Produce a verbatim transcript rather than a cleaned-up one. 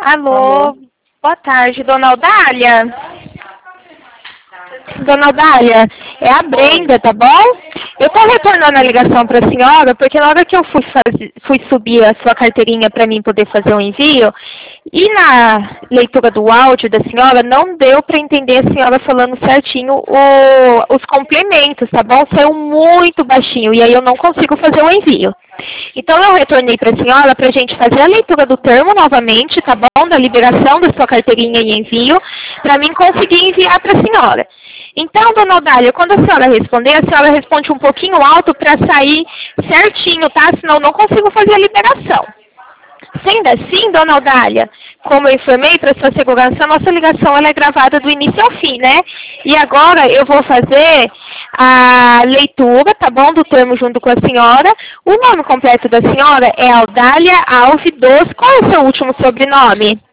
Alô, Alô? boa tarde, dona Audália? Dona Audália, é a Brenda, tá bom? Eu tô retornando a ligação para a senhora, porque na hora que eu fui, fazer, fui subir a sua carteirinha para mim poder fazer o envio, e na leitura do áudio da senhora, não deu para entender a senhora falando certinho o, os complementos, tá bom? Saiu muito baixinho, e aí eu não consigo fazer o envio. Então eu retornei para a senhora para a gente fazer a leitura do termo novamente, tá bom? Da liberação da sua carteirinha e envio, para mim conseguir enviar para a senhora. Então, dona Audália, quando a senhora responder, a senhora responde um pouquinho alto para sair certinho, tá? Senão eu não consigo fazer a liberação. Sendo assim, dona Audália, como eu informei, para sua segurança, a nossa ligação ela é gravada do início ao fim, né? E agora eu vou fazer a leitura, tá bom, do termo junto com a senhora. O nome completo da senhora é Audália Alves Doce. Qual é o seu último sobrenome?